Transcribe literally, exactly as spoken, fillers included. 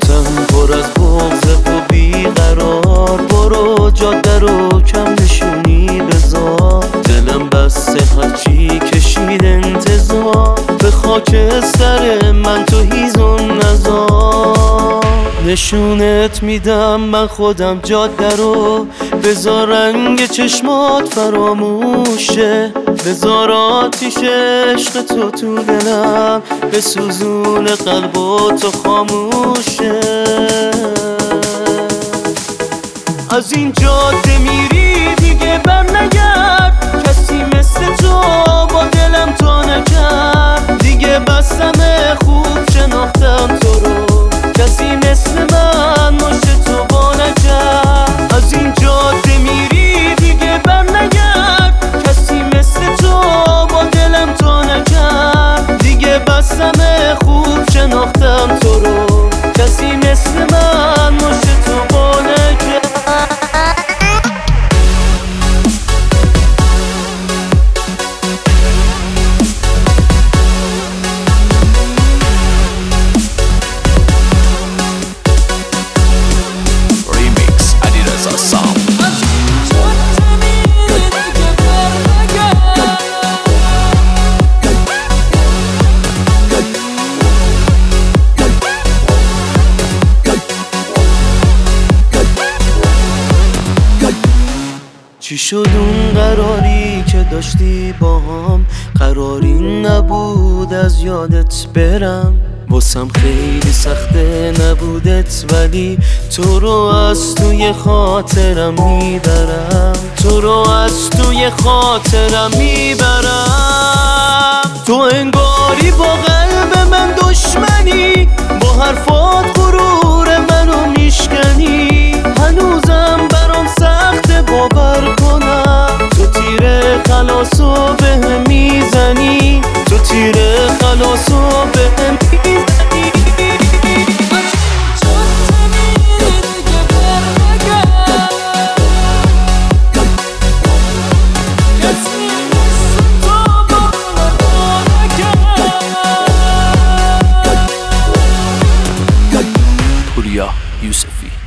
تن پر از بغض و بیقرار، برو جاده رو کم نشونی بذار. دلم بسته هرچی کشید انتظار، به خاک سر من تو هیزم نذار. نشونت میدم من خودم جاده رو، بذار رنگ چشمات فراموشه، بذار آتیش عشق تو تو دلم به سوزون قلب و تو خاموشه. از این جاده میری دیگه بر نگرد، کسی مثل تو با دلم تا نکرد. دیگه بسمه خوب شناختم تو رو، کسی مثل من مشت تو با نکرد. از این جاده میری دیگه بر نگرد، کسی مثل تو با دلم تا نکرد. دیگه بسمه خوب شناختم تو رو، کسی مثل من مشت تو با نکرد. چی شد اون قراری که داشتی با هم؟ قراری نبود از یادت برم، واسم خیلی سخته نبودت، ولی تو رو از توی خاطرم میبرم، تو رو از توی خاطرم میبرم. تو انگاری با قلب من دشمنی، با حرفات غرور منو میشکنی. هنوزم برام سخته باور کنم، تو تیر خلاصو بهم میزنی، تو تیر خلاصو بهم میزنی. پوریا یوسفی.